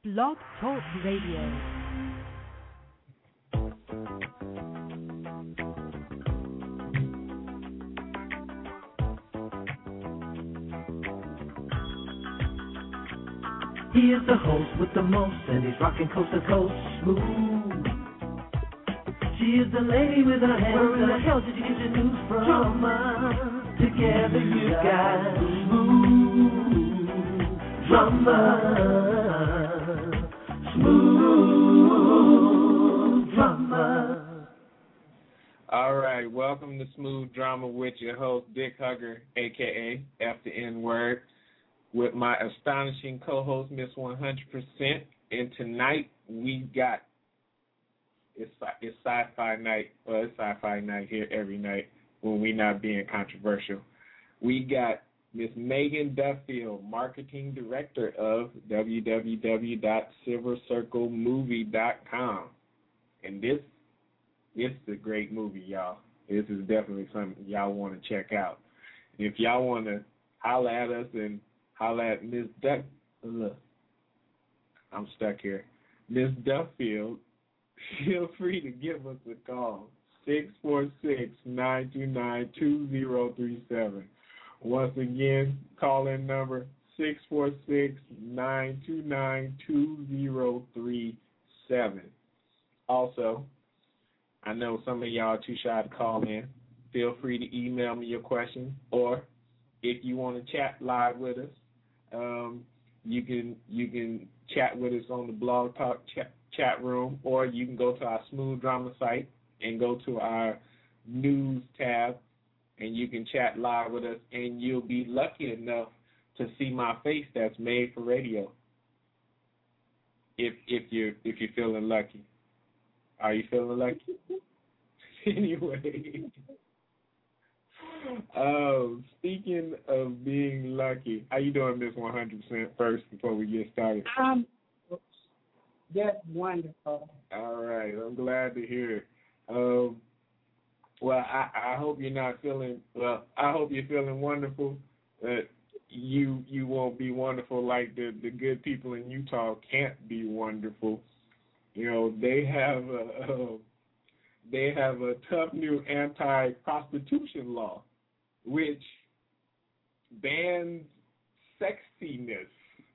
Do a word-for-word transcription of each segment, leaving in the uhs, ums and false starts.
Blog Talk Radio. He is the host with the most, and he's rocking coast to coast smooth. She is the lady with her hands. Where in the hell did you get your news from? Drama. Together you got smooth drama. Smooth drama. All right, welcome to Smooth Drama with your host, Dick Hugger, a k a. F the N-Word, with my astonishing co-host, Miss one hundred percent. And tonight we got, it's, it's sci-fi night, well, it's sci-fi night here every night when we not being controversial. We got Miss Megan Duffield, Marketing Director of w w w dot silver circle movie dot com. And this, this is a great movie, y'all. This is definitely something y'all want to check out. And if y'all want to holler at us and holler at Miss Duck, look, I'm stuck here. Miss Duffield, feel free to give us a call, six four six, nine two nine, two zero three seven. Once again, call-in number, six four six, nine two nine, two zero three seven. Also, I know some of y'all are too shy to call in. Feel free to email me your questions, or if you want to chat live with us, um, you can you can chat with us on the Blog Talk chat, chat room, or you can go to our Smooth Drama site and go to our news tab, and you can chat live with us, and you'll be lucky enough to see my face that's made for radio. If if you're if you're feeling lucky, are you feeling lucky? Anyway, um, speaking of being lucky, how you doing, Miss one hundred percent? First, before we get started. Um, that's wonderful. All right, I'm glad to hear it. Um, well, I, I hope you're not feeling, well, I hope you're feeling wonderful, but you you won't be wonderful like the, the good people in Utah can't be wonderful. You know, they have a, a they have a tough new anti-prostitution law, which bans sexiness.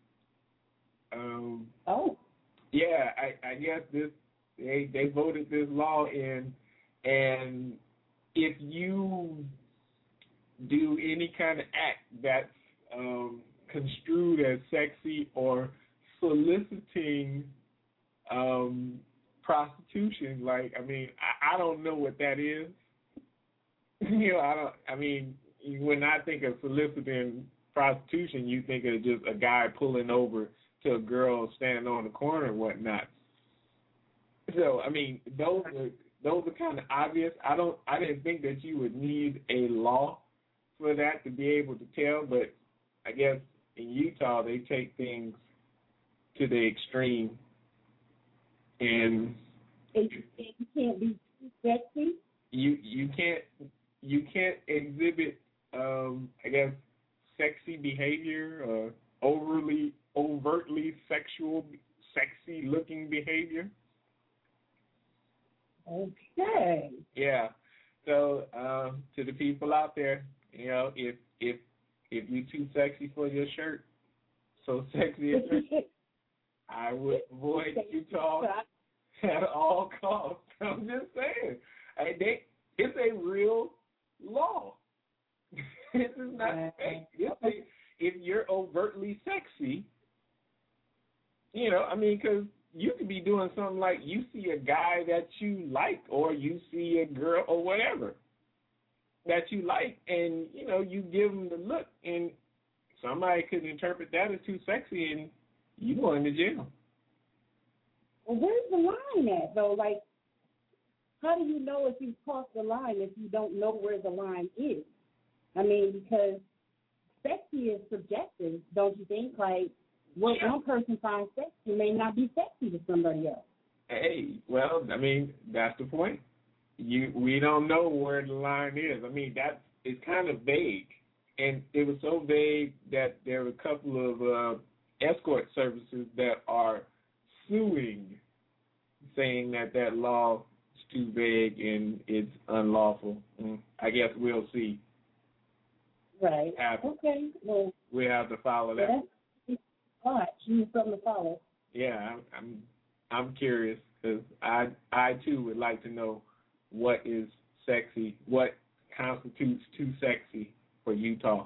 Um, oh. Yeah, I, I guess this they they voted this law in, and if you do any kind of act that's um, construed as sexy or soliciting um, prostitution, like, I mean, I, I don't know what that is. you know, I don't. I mean, when I think of soliciting prostitution, you think of just a guy pulling over to a girl standing on the corner and whatnot. So, I mean, those are those are kind of obvious. I don't. I didn't think that you would need a law for that to be able to tell, but I guess in Utah they take things to the extreme, and you can't be sexy. You you can't you can't exhibit um, I guess sexy behavior or overly overtly sexual sexy looking behavior. Okay. Yeah. So um, to the people out there, you know, if if if you're too sexy for your shirt, so sexy as your shirt, I would avoid Utah at all costs. I'm just saying, I, they, it's a real law. This is not fake. It's a, if you're overtly sexy, you know, I mean, because you could be doing something like you see a guy that you like, or you see a girl or whatever that you like, and, you know, you give them the look, and somebody could interpret that as too sexy, and you going to jail. Well, where's the line at, though? Like, how do you know if you've crossed the line if you don't know where the line is? I mean, because sexy is subjective, don't you think? Like, what yeah. one person finds sexy may not be sexy to somebody else. Hey, well, I mean, that's the point. You, we don't know where the line is. I mean, that is kind of vague, and it was so vague that there were a couple of uh, escort services that are suing, saying that that law is too vague and it's unlawful. Mm, I guess we'll see. Right. Happen. Okay. Well, we have to follow that. Yeah, that's all right. You something to follow. Yeah, I'm I'm, I'm curious because I I too would like to know what is sexy, what constitutes too sexy for Utah.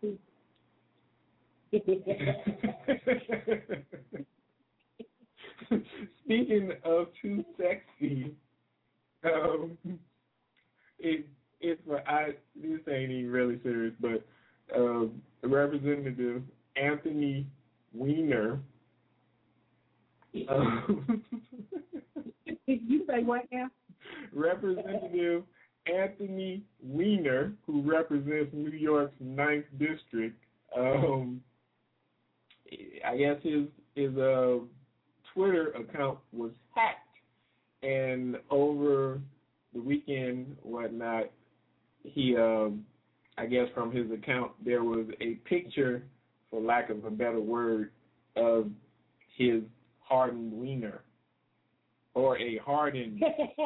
Speaking of too sexy, um, it it's I this ain't even really serious, but um, Representative Anthony Weiner. Um, you say what now? Representative Anthony Weiner, who represents New York's ninth District, um, I guess his his uh, Twitter account was hacked, and over the weekend, whatnot, he, um, I guess from his account, there was a picture, for lack of a better word, of his hardened wiener, or a hardened.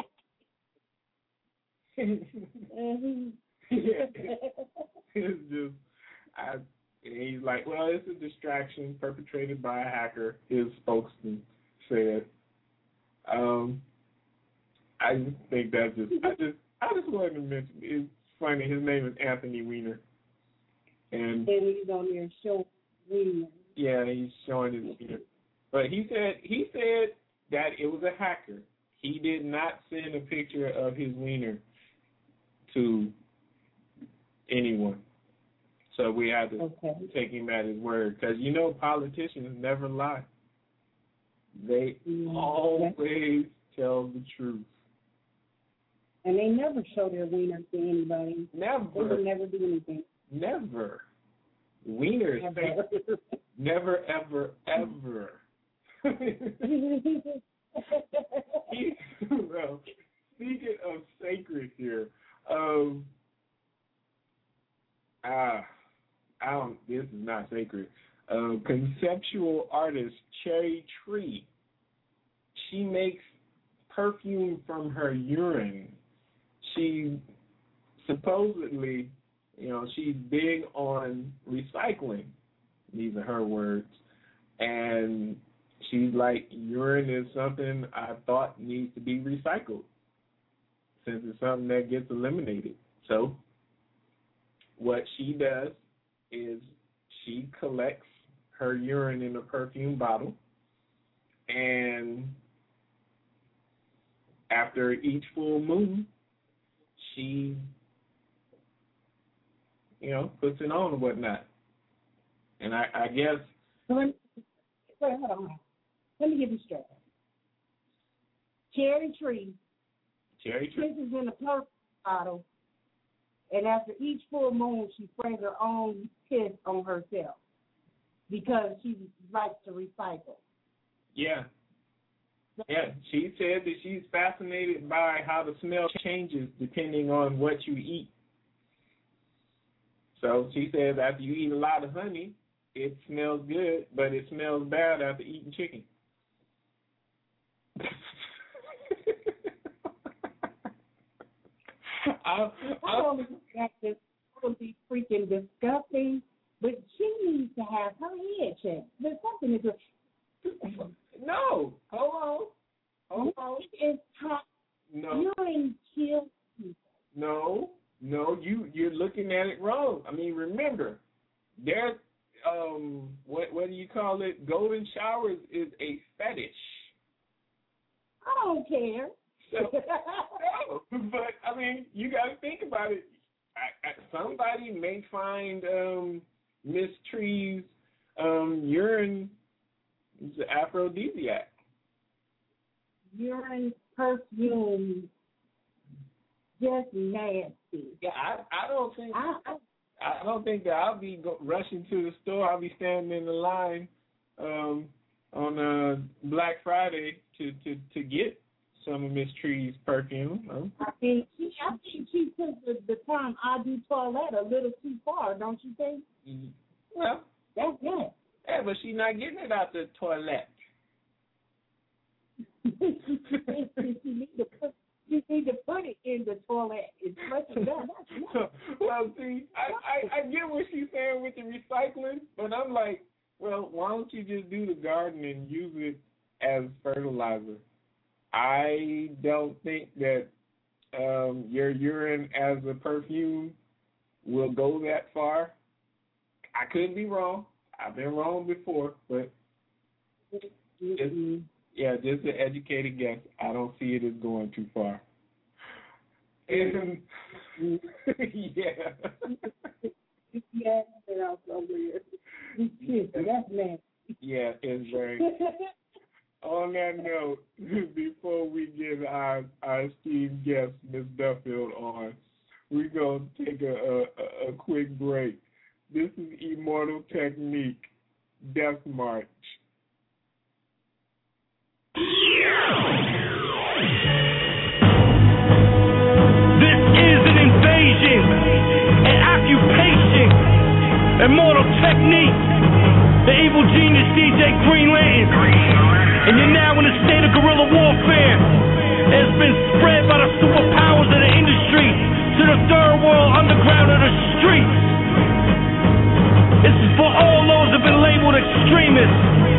mm-hmm. Yeah, it's just, I, he's like, well, it's a distraction perpetrated by a hacker, his spokesman said. Um, I just think that's just, I just, I just wanted to mention, it's funny, his name is Anthony Weiner. And, and he's on there showing Weiner. Yeah, he's showing his wiener. But he said, he said that it was a hacker. He did not send a picture of his wiener to anyone. So we have to okay. take him at his word. Because, you know, politicians never lie. They mm, always tell the truth. And they never show their wiener to anybody. Never. They would never do anything. Never. Wiener is never. never, ever, ever. Well, speaking of sacred here, um, ah, I don't. This is not sacred. Uh, conceptual artist Cherry Tree. She makes perfume from her urine. She supposedly, you know, she's big on recycling. These are her words, and she's like, urine is something I thought needs to be recycled, since it's something that gets eliminated. So what she does is she collects her urine in a perfume bottle, and after each full moon, she, you know, puts it on and whatnot. And I, I guess... Wait, hold on. Let me get this straight. Cherry Tree. Cherry Tree. This is in a perfume bottle, and after each full moon, she sprays her own piss on herself because she likes to recycle. Yeah. Yeah, she said that she's fascinated by how the smell changes depending on what you eat. So she says after you eat a lot of honey, it smells good, but it smells bad after eating chicken. I, I don't think that would be freaking disgusting, but she needs to have her head checked. There's something to do. No, hold on. Hold on. It's hot. No. Urine kills people. No, no, you, you're looking at it wrong. I mean, remember, there's, um, what, what do you call it? Golden showers is a fetish. I don't care. So, no, but, I mean, you got to think about it. I, I, somebody may find um, Miss Tree's um, urine is an aphrodisiac. Urine, perfume, just nasty. Yeah, I, I don't think I, I, I don't think that I'll be go, rushing to the store. I'll be standing in the line um, on uh, Black Friday to, to, to get some of Miss Tree's perfume. Oh. I think she, I think she took the, the term "I do toilet" a little too far, don't you think? Well, that's it. yeah, but she's not getting it out the toilet. you need to put you need to put it in the toilet and flush it down. That's Well, see, I, I, I get what she's saying with the recycling, but I'm like, well, why don't you just do the garden and use it as fertilizer? I don't think that um, your urine as a perfume will go that far. I could be wrong. I've been wrong before, but just, yeah, just an educated guess. I don't see it as going too far. And yeah. Yeah, that's so weird. That's nasty. Yeah, it's very. On that note, before we get our, our esteemed guest, Miz Duffield, on, we're going to take a, a, a quick break. This is Immortal Technique, Death March. This is an invasion, an occupation, Immortal Technique, the evil genius D J Green Lantern. And you're now in a state of guerrilla warfare. It's been spread by the superpowers of the industry to the third world underground of the streets. This is for all those who have been labeled extremists,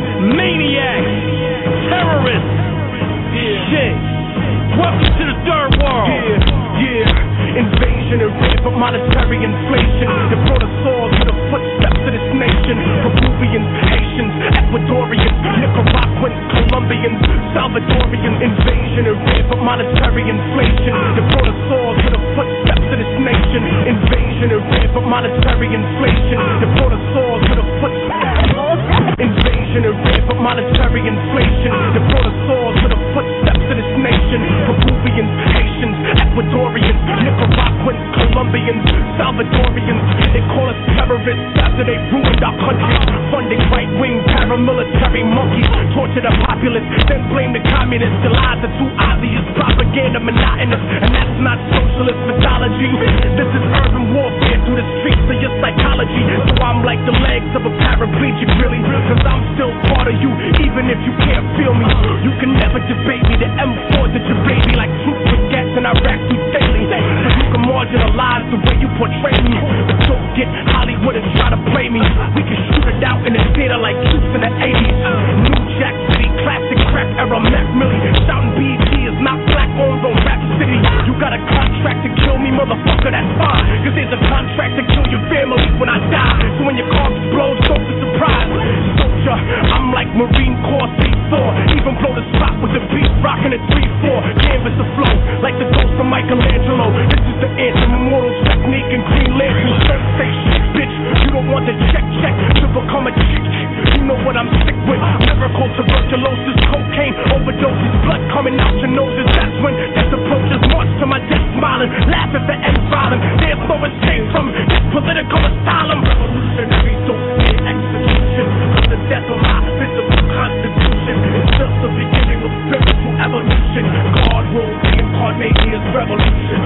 maniacs, terrorists. Yeah. Shit. Welcome to the third world. Yeah, yeah. Invasion and rape of monetary inflation. They brought us all to the footsteps of this nation. Peruvians, Haitians, Ecuadorians, Nicaraguans, Colombians, Salvadorian. Invasion and rape of monetary inflation. They brought us all to the footsteps of this nation. Invasion and rape of monetary inflation. They brought us all to the footsteps. Invasion and rape of monetary inflation. They brought us all to the footsteps of this nation. Peruvians, Haitians, Ecuadorians, Nicaraguans, Colombians, Salvadorians. They call us terrorists after they ruined our country. Funding right-wing paramilitary monkeys. Torture the populace, then blame the communists. The lies are too obvious, propaganda monotonous. And that's not socialist mythology. This is urban warfare through the streets of your psychology. So I'm like the legs of a paraplegic, really. Cause I'm still part of you, even if you can't feel me. You can never debate me. The M fours at your baby like troops with gas in Iraq do daily. So you can marginalize the way you portray me, but don't get Hollywood and try to play me. We can shoot it out in the theater like troops in the eighties. New Jack City, classic crack era, Mac Millie. Shouting B E T is not black owned on Rap City. You got a contract to kill me, motherfucker, that's fine. Cause there's a contract to kill your family when I die. So when your car explodes, don't be surprised. Soldier, I'm like Marine Corps C four. Even blow the spot with the beat, rocking a three four. Canvas afloat, like the ghost of Michelangelo. This is the anthem, Immortal Technique and Green Lantern. Don't say shit, bitch. You don't want the check, check to become a chick, chick. You know what I'm sick with. Miracle, tuberculosis, cocaine, overdoses, blood coming out your noses. That's when death approaches. March to my death smiling, laugh at the end violent. There's no escape from this political asylum. Revolutionary, don't fear execution. Cause the death of my physical constitution is just the beginning of spiritual evolution. God will reincarnate me as revolution.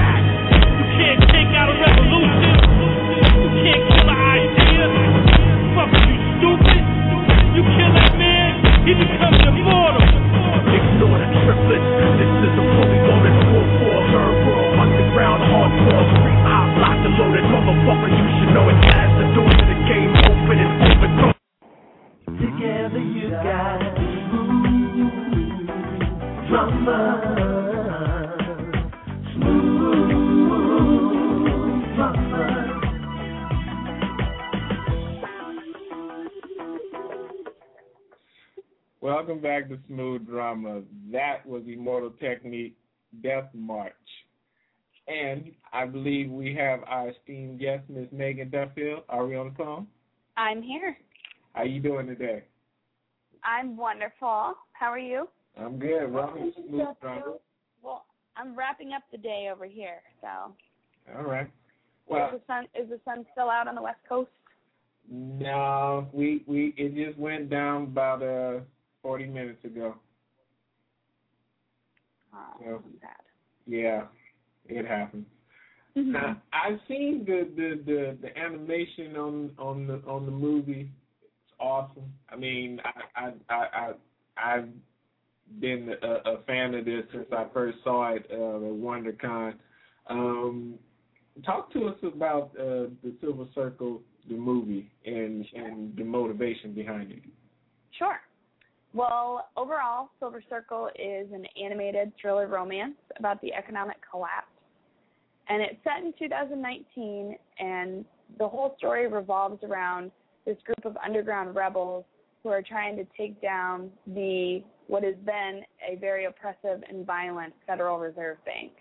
You can't take out a revolution. You can't kill an idea. Fuck you, stupid. You kill that man, he becomes immortal. Ignore the triplets. This is a fully loaded four four. Third world, underground, hardcore, street hop, locked and loaded. Motherfucker, you should know it as the door to the game open and overthrown. Together you got smooth drummer, smooth drummer. Welcome back to Smooth Drama. That was Immortal Technique, Death March. And I believe we have our esteemed guest, Miss Megan Duffield. Are we on the phone? I'm here. How you doing today? I'm wonderful. How are you? I'm good. Welcome to Smooth Drama. Well, I'm wrapping up the day over here, so. All right. Well, is the sun is the sun still out on the West Coast? No, we we it just went down about uh forty minutes ago. Oh, so, sad. Yeah, it happens. Mm-hmm. Now, I've seen the, the, the, the animation on on the on the movie. It's awesome. I mean, I I I, I I've been a, a fan of this since I first saw it uh, at WonderCon. Um, talk to us about uh, the Silver Circle, the movie, and and the motivation behind it. Sure. Well, overall, Silver Circle is an animated thriller romance about the economic collapse. And it's set in two thousand nineteen, and the whole story revolves around this group of underground rebels who are trying to take down the what is then a very oppressive and violent Federal Reserve Bank.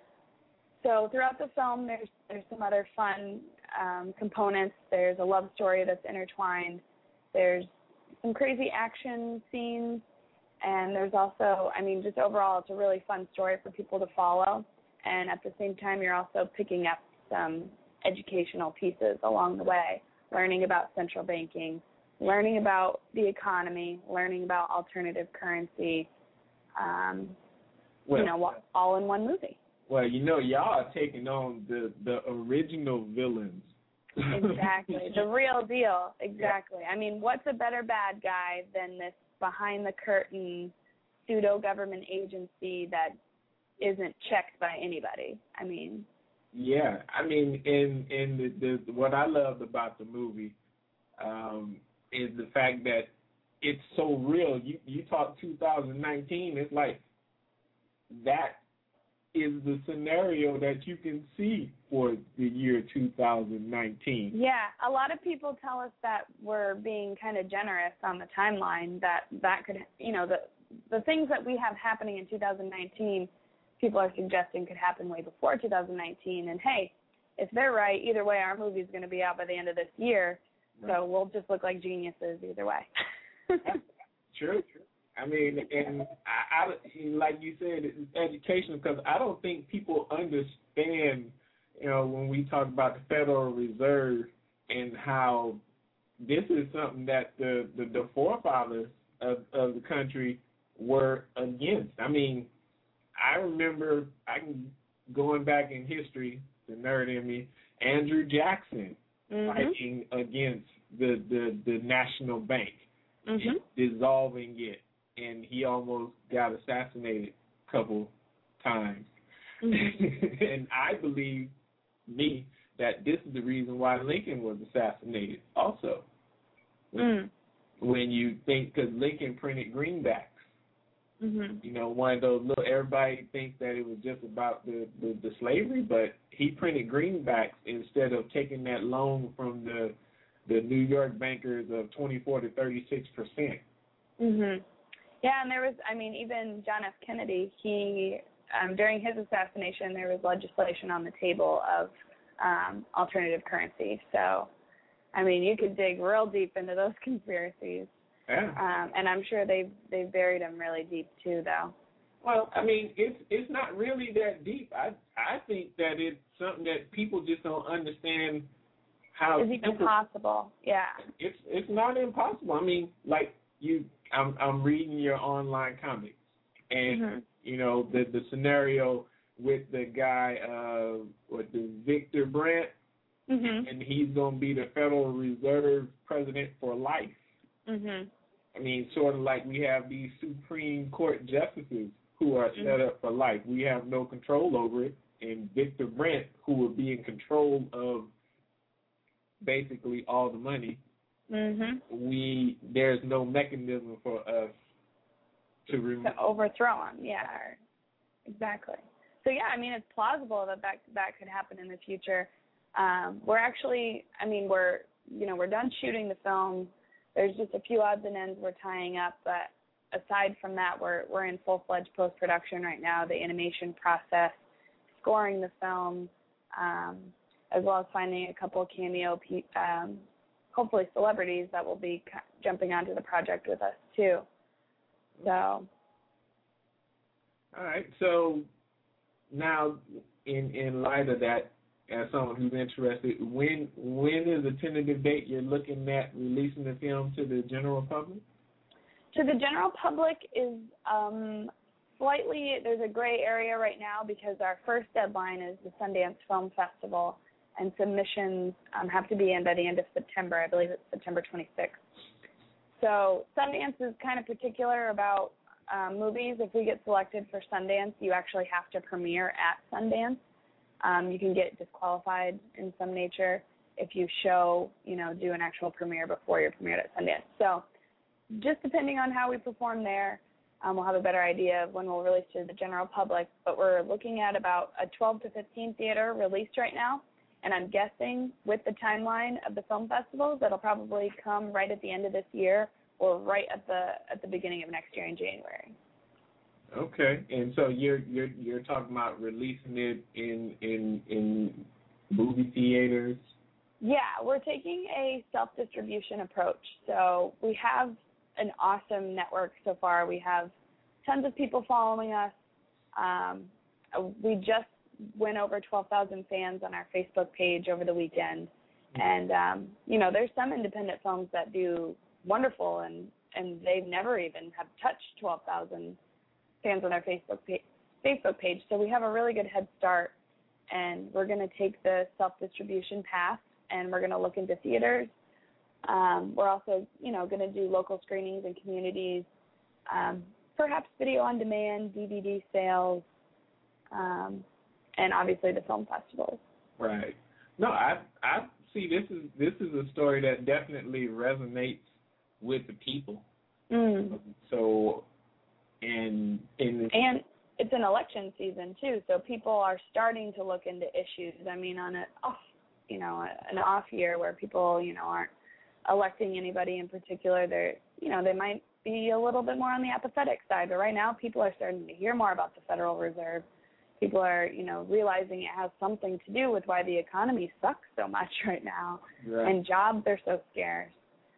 So throughout the film, there's there's some other fun um, components. There's a love story that's intertwined. There's some crazy action scenes, and there's also, I mean, just overall, it's a really fun story for people to follow. And at the same time, you're also picking up some educational pieces along the way, learning about central banking, learning about the economy, learning about alternative currency, um, Well, you know, all in one movie. Well, you know, y'all are taking on the, the original villains. Exactly. The real deal. Exactly. I mean, what's a better bad guy than this behind-the-curtain pseudo-government agency that isn't checked by anybody? I mean. Yeah. I mean, in, in the, the what I loved about the movie um, is the fact that it's so real. You, you talk two thousand nineteen, it's like that is the scenario that you can see for the year two thousand nineteen. Yeah, a lot of people tell us that we're being kind of generous on the timeline, that that could, you know, the the things that we have happening in two thousand nineteen, people are suggesting could happen way before two thousand nineteen. And hey, if they're right, either way, our movie's going to be out by the end of this year, right. So we'll just look like geniuses either way. True, true. I mean, and I, I, like you said, it's educational because I don't think people understand, you know, when we talk about the Federal Reserve and how this is something that the, the, the forefathers of, of the country were against. I mean, I remember I can going back in history, the nerd in me, Andrew Jackson mm-hmm. fighting against the, the, the National Bank, mm-hmm. dissolving it. And he almost got assassinated a couple times. Mm-hmm. And I believe, me, that this is the reason why Lincoln was assassinated also. Mm. When you think, because Lincoln printed greenbacks. Mm-hmm. You know, one of those little, everybody thinks that it was just about the, the, the slavery, but he printed greenbacks instead of taking that loan from the the New York bankers of twenty-four to thirty-six percent. Mm-hmm. Yeah, and there was, I mean, even John F. Kennedy, he, um, during his assassination, there was legislation on the table of um, alternative currency. So, I mean, you could dig real deep into those conspiracies. Yeah. Um, and I'm sure they've, they've buried them really deep, too, though. Well, I mean, it's it's not really that deep. I I think that it's something that people just don't understand how it's even possible. Yeah. It's it's not impossible. I mean, like you, I'm I'm reading your online comics, and mm-hmm. you know the the scenario with the guy, uh, with the Victor Brandt, mm-hmm. and he's gonna be the Federal Reserve president for life. Mm-hmm. I mean, sort of like we have these Supreme Court justices who are set mm-hmm. up for life. We have no control over it. And Victor Brandt, who will be in control of basically all the money, mm-hmm. we there's no mechanism for us to remove. To overthrow him, yeah, exactly. So, yeah, I mean, it's plausible that that, that could happen in the future. Um, we're actually, I mean, we're, you know, we're done shooting the film. There's just a few odds and ends we're tying up, but aside from that, we're we're in full-fledged post-production right now, the animation process, scoring the film, um, as well as finding a couple of cameo, um, hopefully celebrities that will be jumping onto the project with us too. So. All right. So now, in in light of that, as someone who's interested, when when is the tentative date you're looking at releasing the film to the general public? To the general public is um, slightly, there's a gray area right now because our first deadline is the Sundance Film Festival, and submissions um, have to be in by the end of September. I believe it's September twenty-sixth. So Sundance is kind of particular about um, movies, if we get selected for Sundance, you actually have to premiere at Sundance. Um, you can get disqualified in some nature if you show, you know, do an actual premiere before you're premiered at Sundance. So just depending on how we perform there, um, we'll have a better idea of when we'll release to the general public. But we're looking at about a twelve to fifteen theater release right now. And I'm guessing with the timeline of the film festivals, that'll probably come right at the end of this year or right at the at the beginning of next year in January. Okay, and so you're you're you're talking about releasing it in in in movie theaters? Yeah, we're taking a self-distribution approach. So we have an awesome network so far. We have tons of people following us. Um, we just went over twelve thousand fans on our Facebook page over the weekend. And, um, you know, there's some independent films that do wonderful, and, and they've never even have touched twelve thousand fans on their Facebook page, Facebook page. So we have a really good head start, and we're going to take the self-distribution path, and we're going to look into theaters. Um, we're also, you know, going to do local screenings in communities, um, perhaps video on demand, D V D sales, um, and obviously the film festivals. Right. No, I I see. This is this is a story that definitely resonates with the people. Mm. So, and in and it's an election season too, so people are starting to look into issues. I mean, on a off, you know, an off year where people, you know, aren't electing anybody in particular, they're, you know, they might be a little bit more on the apathetic side. But right now, people are starting to hear more about the Federal Reserve. People are, you know, realizing it has something to do with why the economy sucks so much right now, right. and jobs are so scarce.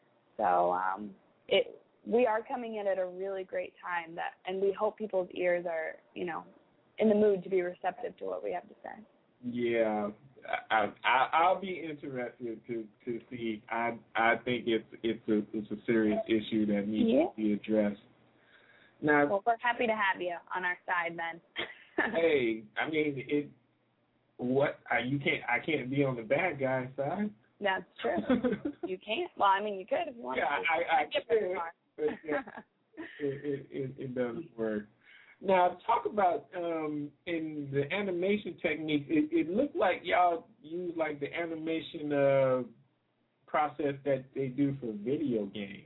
So um, it we are coming in at a really great time, that, and we hope people's ears are, you know, in the mood to be receptive to what we have to say. Yeah, I, I I'll be interested to to see. I I think it's it's a it's a serious issue that needs yeah. to be addressed. Now, well, we're happy to have you on our side, then. Hey, I mean, it. What I, you can't I can't be on the bad guy side. That's true. You can't. Well, I mean, you could if you wanted yeah, to. I I, I get could, but yeah, it, it it it doesn't work. Now, talk about um, in the animation technique. It, it looked like y'all use like the animation uh, process that they do for video games.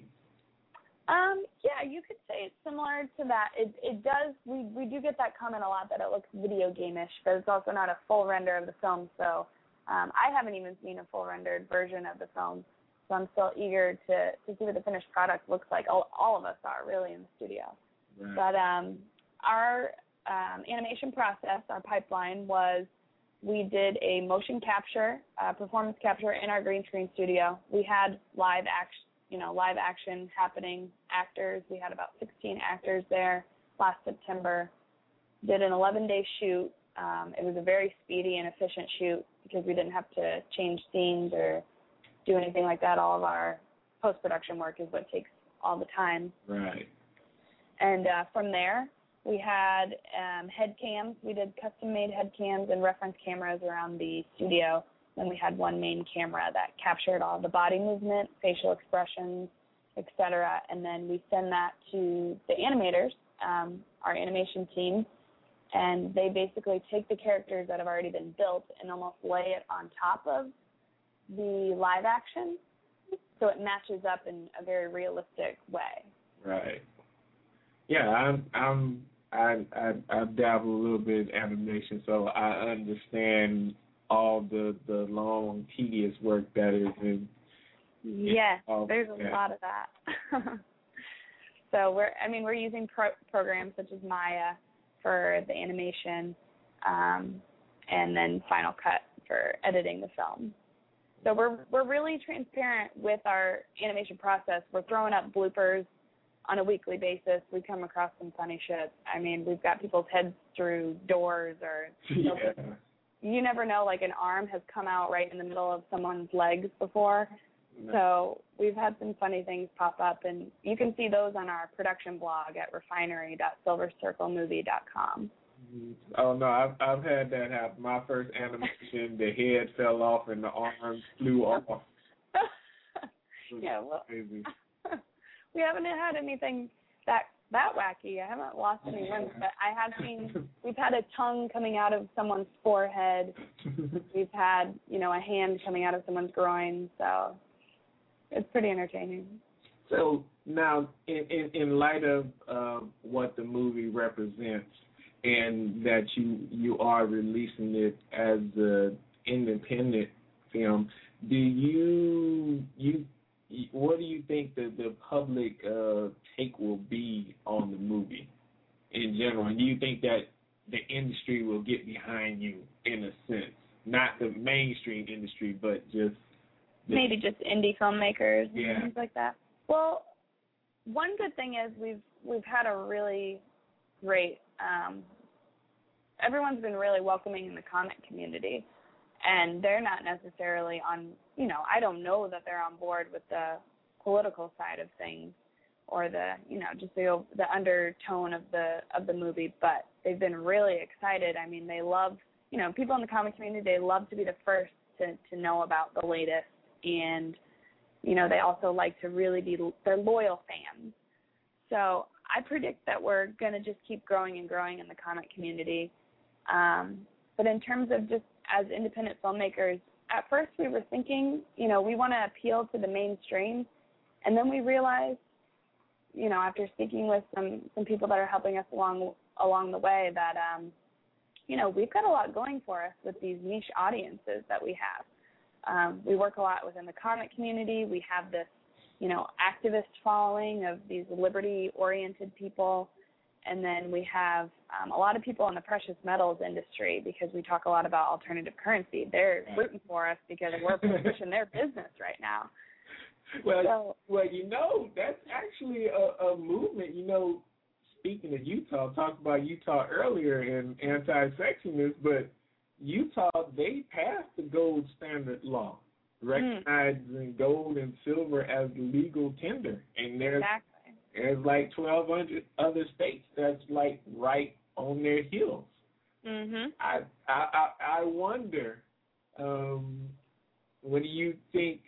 Um, yeah, you could say it's similar to that. It it does. We we do get that comment a lot that it looks video game-ish, but it's also not a full render of the film. So um, I haven't even seen a full rendered version of the film. So I'm still eager to, to see what the finished product looks like. All, all of us are really in the studio. Right. But um, our um, animation process, our pipeline was we did a motion capture, uh, performance capture in our green screen studio. We had live action. you know, live action happening, actors. We had about sixteen actors there last September. Did an eleven-day shoot. Um, it was a very speedy and efficient shoot because we didn't have to change scenes or do anything like that. All of our post-production work is what takes all the time. Right. And uh, from there, we had um, head cams. We did custom-made head cams and reference cameras around the studio. Then we had one main camera that captured all the body movement, facial expressions, et cetera. And then we send that to the animators, um, our animation team, and they basically take the characters that have already been built and almost lay it on top of the live action, so it matches up in a very realistic way. Right. Yeah, I'm I'm I I, I dabble a little bit in animation, so I understand all the, the long, tedious work that is in. Yes, in there's a that. lot of that. So we're, I mean, we're using pro- programs such as Maya for the animation, um, and then Final Cut for editing the film. So we're we're really transparent with our animation process. We're throwing up bloopers on a weekly basis. We come across some funny shit. I mean, we've got people's heads through doors, or Yeah. you never know, like an arm has come out right in the middle of someone's legs before. So we've had some funny things pop up, and you can see those on our production blog at refinery dot silver circle movie dot com. Oh, no, I've, I've had that happen. My first animation, the head fell off and the arm flew off. Yeah, well, Crazy. we haven't had anything that that wacky. I haven't lost any limbs, but I have seen, we've had a tongue coming out of someone's forehead. We've had, you know, a hand coming out of someone's groin. So it's pretty entertaining. So now, in, in, in light of uh, what the movie represents and that you you are releasing it as an independent film, do you you what do you think the the public uh, take will be on the movie in general? And do you think that the industry will get behind you in a sense, not the mainstream industry, but just the, maybe just indie filmmakers and yeah. things like that? Well, one good thing is we've we've had a really great. Um, everyone's been really welcoming in the comic community, and they're not necessarily on. You know, I don't know that they're on board with the political side of things, or the you know just the the undertone of the of the movie, but they've been really excited. I mean, they love you know people in the comic community. They love to be the first to to know about the latest, and you know, they also like to really be, they're loyal fans. So I predict that we're going to just keep growing and growing in the comic community. Um, but in terms of just as independent filmmakers, at first we were thinking, you know, we want to appeal to the mainstream. And then we realized, you know, after speaking with some, some people that are helping us along along the way that, um, you know, we've got a lot going for us with these niche audiences that we have. Um, we work a lot within the comic community. We have this, you know, activist following of these liberty-oriented people. And then we have um, a lot of people in the precious metals industry because we talk a lot about alternative currency. They're rooting for us because we're pushing their business right now. Well, so, well, you know, that's actually a, a movement. You know, speaking of Utah, talked about Utah earlier in anti-sectionist, but Utah, they passed the gold standard law, recognizing mm. gold and silver as legal tender. And there's, exactly. there's like twelve hundred other states that's like right on their heels. Mm-hmm. I, I, I, I wonder, um, what do you think,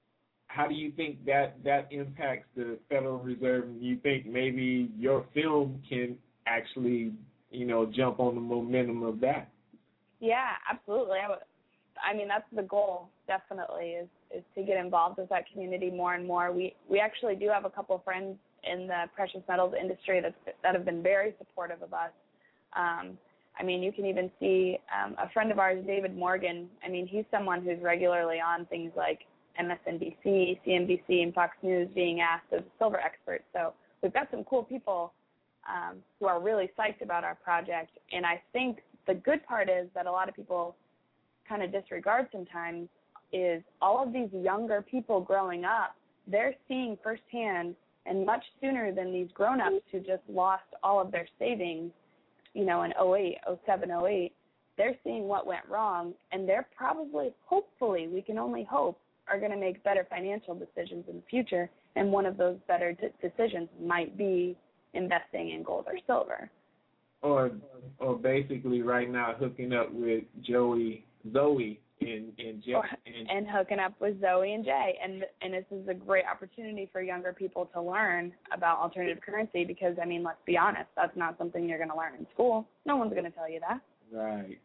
how do you think that, that impacts the Federal Reserve? Do you think maybe your film can actually, you know, jump on the momentum of that? Yeah, absolutely. I, would, I mean, that's the goal, definitely, is, is to get involved with that community more and more. We we actually do have a couple of friends in the precious metals industry that, that have been very supportive of us. Um, I mean, you can even see um, a friend of ours, David Morgan. I mean, he's someone who's regularly on things like M S N B C, C N B C, and Fox News being asked as a silver expert. So we've got some cool people um, who are really psyched about our project, and I think the good part is that a lot of people kind of disregard sometimes is all of these younger people growing up, they're seeing firsthand and much sooner than these grown-ups who just lost all of their savings, you know, in oh eight, oh seven, oh eight, they're seeing what went wrong, and they're probably, hopefully, we can only hope, are going to make better financial decisions in the future, and one of those better d- decisions might be investing in gold or silver. Or, or basically right now hooking up with Joey, Zoe, and and Jay, and, and hooking up with Zoe and Jay, and and this is a great opportunity for younger people to learn about alternative currency because I mean, let's be honest, that's not something you're going to learn in school. No one's going to tell you that. Right.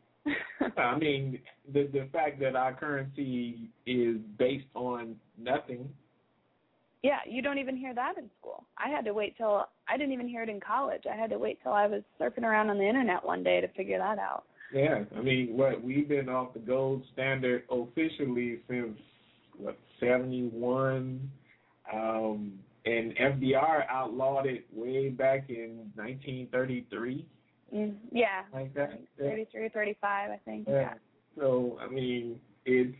I mean, the the fact that our currency is based on nothing. Yeah, you don't even hear that in school. I had to wait till, I didn't even hear it in college. I had to wait till I was surfing around on the internet one day to figure that out. Yeah, I mean, what, we've been off the gold standard officially since, what, seventy-one, um, and F D R outlawed it way back in nineteen thirty-three. Mm, yeah, like that. thirty-three or thirty-five, I think. Yeah. yeah. So, I mean, it's,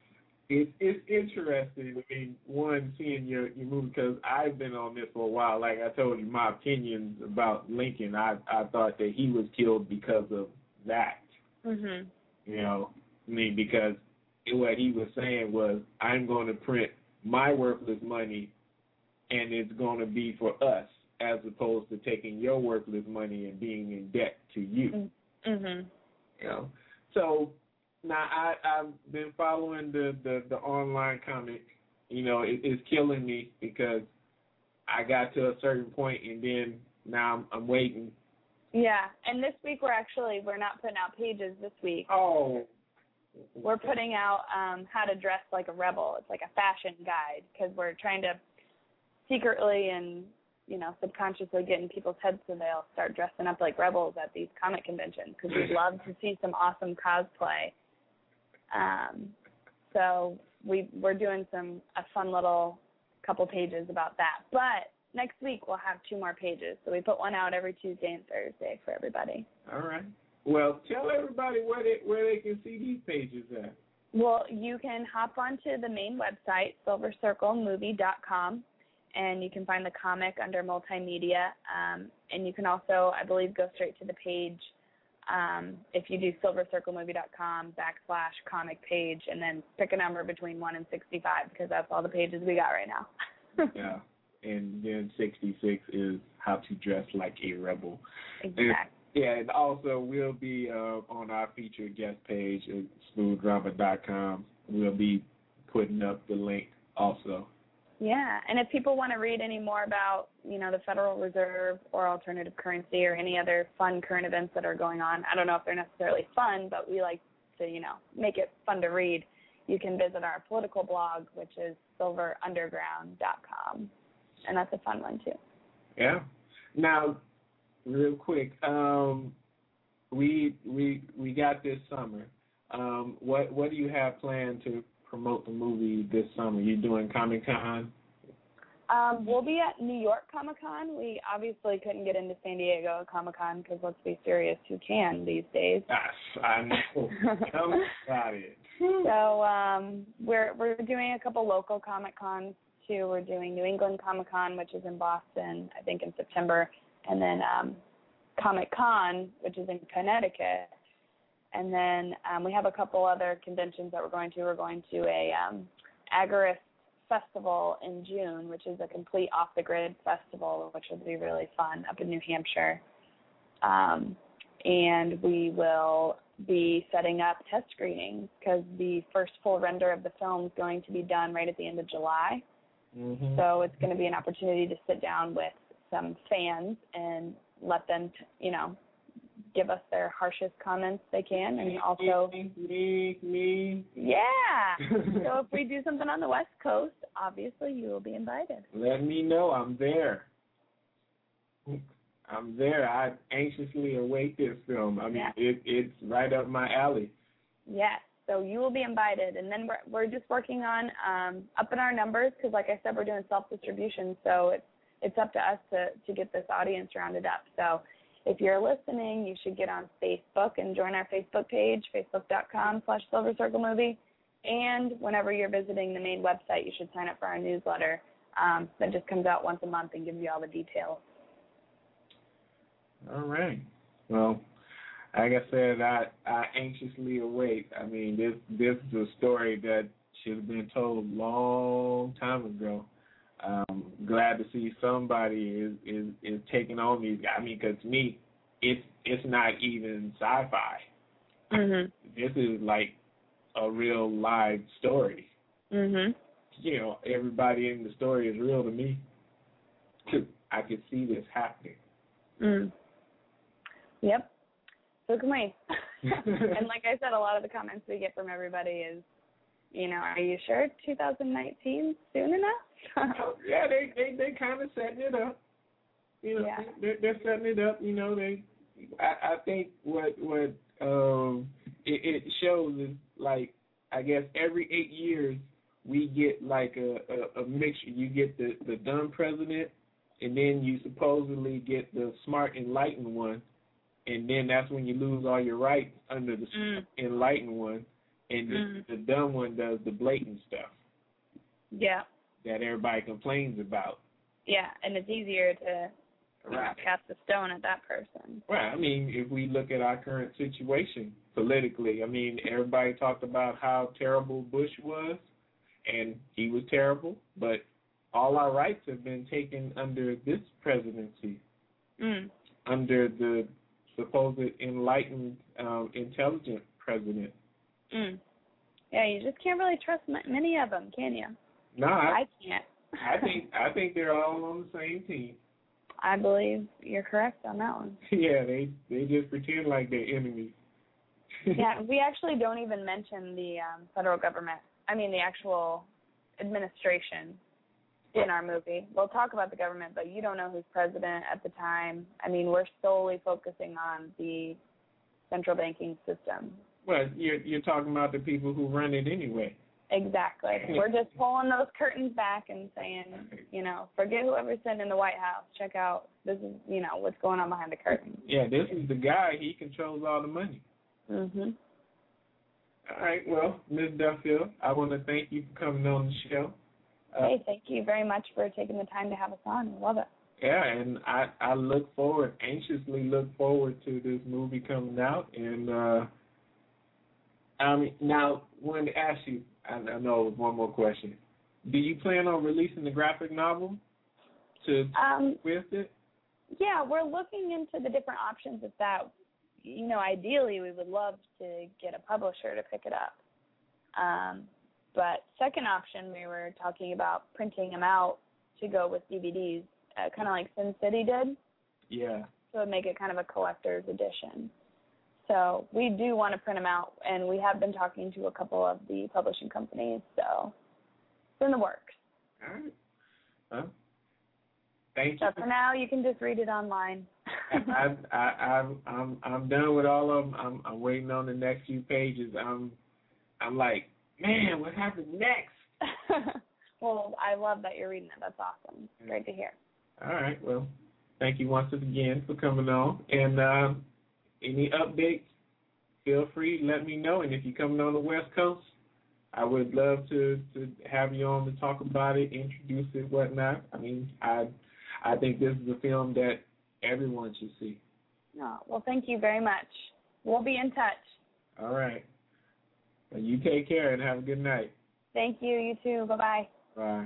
It's it's interesting. I mean, one, seeing your your movie because I've been on this for a while. Like I told you, my opinions about Lincoln. I I thought that he was killed because of that. Mhm. You know, I mean, because what he was saying was, I'm going to print my worthless money, and it's going to be for us, as opposed to taking your worthless money and being in debt to you. Mhm. You know, so. Now, I, I've been following the, the, the online comic. You know, it, it's killing me because I got to a certain point and then now I'm, I'm waiting. Yeah, and this week we're actually, we're not putting out pages this week. Oh. We're putting out um, how to dress like a rebel. It's like a fashion guide because we're trying to secretly and, you know, subconsciously get in people's heads so they'll start dressing up like rebels at these comic conventions because we'd love to see some awesome cosplay. Um, so we, we're doing some a fun little couple pages about that. But next week we'll have two more pages. So we put one out every Tuesday and Thursday for everybody. All right. Well, tell everybody where they where they can see these pages at. Well, you can hop onto the main website, silver circle movie dot com, and you can find the comic under multimedia. Um, and you can also, I believe, go straight to the page um, if you do silver circle movie dot com backslash comic page, and then pick a number between one and sixty-five because that's all the pages we got right now. Yeah, and then sixty-six is how to dress like a rebel. Exactly. And, yeah, and also we'll be uh, on our featured guest page at smooth drama dot com. We'll be putting up the link also. Yeah, and if people want to read any more about, you know, the Federal Reserve or alternative currency or any other fun current events that are going on, I don't know if they're necessarily fun, but we like to, you know, make it fun to read. You can visit our political blog, which is silver underground dot com, and that's a fun one too. Yeah. Now, real quick, um, we we we got this summer. Um, what what do you have planned to promote the movie this summer? You doing Comic Con? Um, we'll be at New York Comic Con. We obviously couldn't get into San Diego Comic Con because let's be serious, who can these days? Gosh, I know. Tell me about it. So um, we're we're doing a couple local Comic Cons too. We're doing New England Comic Con, which is in Boston, I think in September, and then um, Comic Con, which is in Connecticut. And then um, we have a couple other conventions that we're going to. We're going to a um, Agorist Festival in June, which is a complete off-the-grid festival, which will be really fun up in New Hampshire. Um, and we will be setting up test screenings because the first full render of the film is going to be done right at the end of July. Mm-hmm. So it's going to be an opportunity to sit down with some fans and let them, t- you know, give us their harshest comments they can, and also me, me. yeah. So if we do something on the West Coast, obviously you will be invited. Let me know. I'm there. I'm there. I anxiously await this film. I mean, yeah. it, it's right up my alley. Yes. So you will be invited, and then we're we're just working on um, upping our numbers because, like I said, we're doing self distribution. So it's it's up to us to to get this audience rounded up. So if you're listening, you should get on Facebook and join our Facebook page, facebook.com slash Silver Circle Movie. And whenever you're visiting the main website, you should sign up for our newsletter um, that just comes out once a month and gives you all the details. All right. Well, like I said, I, I anxiously await. I mean, this this is a story that should have been told a long time ago. Um, glad to see somebody is, is, is taking on these guys. I mean, because to me, it's it's not even sci-fi. Mhm. This is like a real live story. Mhm. You know, everybody in the story is real to me. I could see this happening. Mm. Yep. So can we. And like I said, a lot of the comments we get from everybody is, you know, are you sure twenty nineteen soon enough? yeah, they they they kind of setting it up. You know, yeah. they're, they're setting it up. You know, they. I, I think what what um it, it shows is like I guess every eight years we get like a, a, a mixture. You get the the dumb president, and then you supposedly get the smart enlightened one, and then that's when you lose all your rights under the mm. enlightened one. And the, mm. the dumb one does the blatant stuff. Yeah. That everybody complains about. Yeah, and it's easier to you right. know, cast a stone at that person. Right. I mean, if we look at our current situation politically, I mean, everybody talked about how terrible Bush was, and he was terrible, but all our rights have been taken under this presidency, mm. under the supposed enlightened, um, intelligent president. Mm. Yeah, you just can't really trust m- many of them, can you? No, I, I can't. I think I think they're all on the same team. I believe you're correct on that one. Yeah, they they just pretend like they're enemies. Yeah, we actually don't even mention the um, federal government. I mean, the actual administration in our movie. We'll talk about the government, but you don't know who's president at the time. I mean, we're solely focusing on the central banking system. Well, you're you're talking about the people who run it anyway. Exactly. We're just pulling those curtains back and saying, you know, forget whoever's sitting in the White House. Check out, this is, you know, what's going on behind the curtain. Yeah, this is the guy. He controls all the money. Mm-hmm. All right. Well, Miz Duffield, I want to thank you for coming on the show. Uh, hey, thank you very much for taking the time to have us on. I love it. Yeah, and I, I look forward, anxiously look forward to this movie coming out. And uh, I mean, now, I wanted to ask you, I, I know it was one more question. Do you plan on releasing the graphic novel to, to um, with it? Yeah, we're looking into the different options of that. You know, ideally, we would love to get a publisher to pick it up. Um, but second option, we were talking about printing them out to go with D V Ds, uh, kind of like Sin City did. Yeah. So make it kind of a collector's edition. So we do want to print them out, and we have been talking to a couple of the publishing companies, so it's in the works. All right. Well, thank so you. So for now, you can just read it online. I, I, I, I'm, I'm done with all of them. I'm, I'm waiting on the next few pages. I'm, I'm like, man, what happens next? Well, I love that you're reading it. That's awesome. Great to hear. All right. Well, thank you once again for coming on. And uh, any updates, feel free, let me know. And if you're coming on the West Coast, I would love to, to have you on to talk about it, introduce it, whatnot. I mean, I I think this is a film that everyone should see. Oh, well, thank you very much. We'll be in touch. All right. Well, you take care and have a good night. Thank you. You too. Bye-bye. Bye.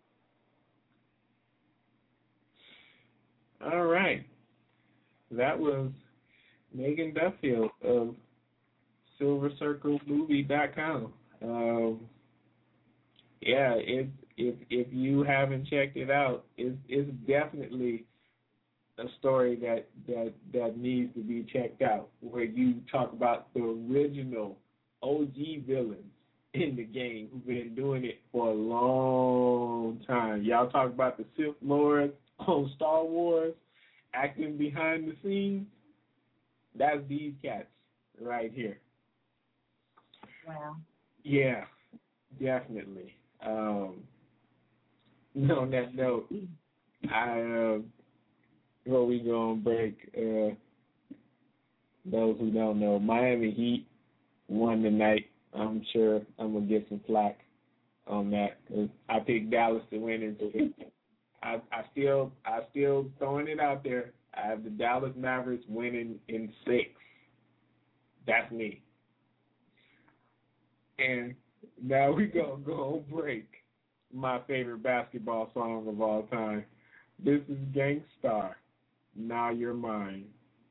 All right. That was Megan Duffield of Silver Circle Movie dot com. Um, yeah, it, if if you haven't checked it out, it's, it's definitely a story that, that, that needs to be checked out, where you talk about the original O G villains in the game who've been doing it for a long time. Y'all talk about the Sith Lords on Star Wars acting behind the scenes. That's these cats right here. Wow. Yeah, definitely. Um, on that note, I uh, before we go on break, uh, those who don't know, Miami Heat won tonight. I'm sure I'm gonna get some flack on that because I picked Dallas to win in six. I, I still, I still throwing it out there. I have the Dallas Mavericks winning in six. That's me. And now we gonna go on break. My favorite basketball song of all time. This is Gangstar. Now You're Mine.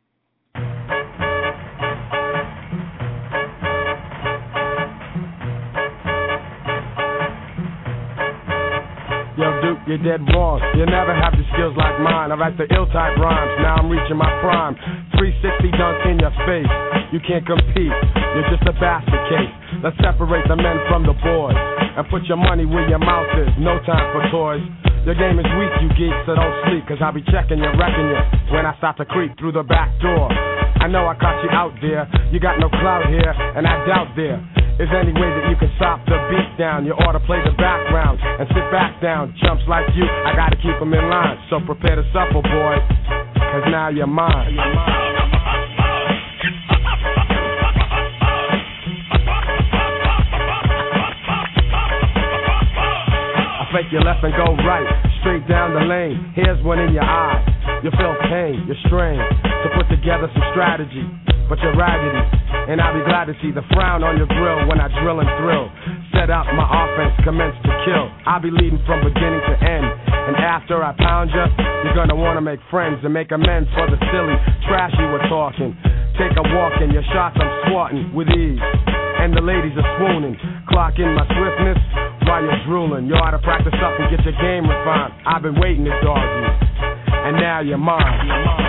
Yo, Duke, you're dead wrong. You'll never have the skills like mine. I write the ill-type rhymes. Now I'm reaching my prime. three sixty dunk in your face. You can't compete. You're just a basket case. Let's separate the men from the boys and put your money where your mouth is. No time for toys. Your game is weak, you geeks, so don't sleep, cause I'll be checking you, wrecking you when I start to creep through the back door. I know I caught you out there. You got no clout here, and I doubt there is any way that you can stop the beat down. You ought to play the background and sit back down. Chumps like you, I gotta keep them in line. So prepare to suffer, boy, cause now you're mine. You're mine. Fake your left and go right, straight down the lane. Here's one in your eye. You feel pain, you're strained to put together some strategy, but you're raggedy, and I'll be glad to see the frown on your grill when I drill and thrill. Set up my offense, commence to kill. I'll be leading from beginning to end, and after I pound you, you're gonna wanna make friends and make amends for the silly trash you were talking. Take a walk and your shots I'm swatting with ease, and the ladies are swooning. Clock in my swiftness while you're drooling. You ought to practice up and get your game refined. I've been waiting to dog you, and now you're mine.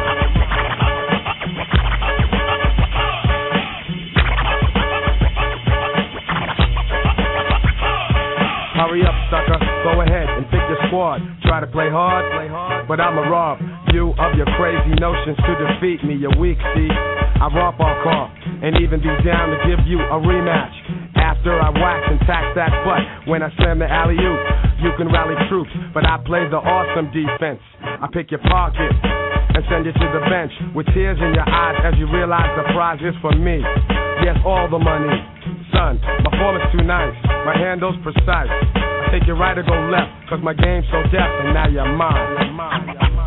Hurry up, sucker, go ahead and pick your squad. Try to play hard, play hard, but I'ma rob you of your crazy notions to defeat me. You're weak, see? I romp all call and even be down to give you a rematch. After I wax and tax that butt, when I slam the alley-oop, you can rally troops, but I play the awesome defense. I pick your pocket and send you to the bench with tears in your eyes as you realize the prize is for me. Yes, all the money. Son, my form is too nice, my handle's precise. I take you right or go left, cause my game's so deaf, and now you're mine. You're mine. You're mine.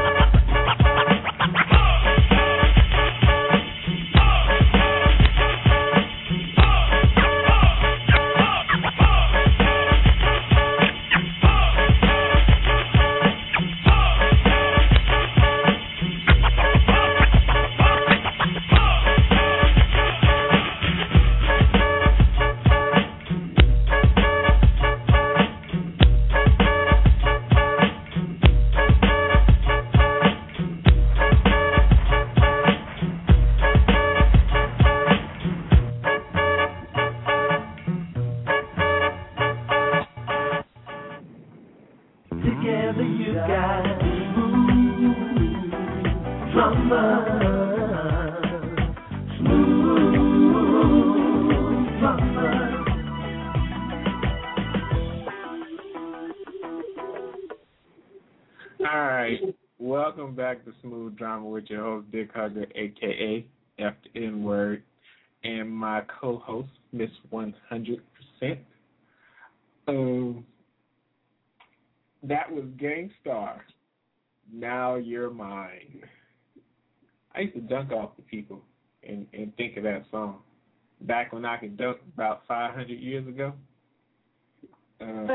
With your host, Dick Hugger, a k a. F the N-Word, and my co-host, Miss one hundred percent. Um, that was Gangstar. Now You're Mine. I used to dunk off the people and, and think of that song. Back when I could dunk about five hundred years ago. Uh,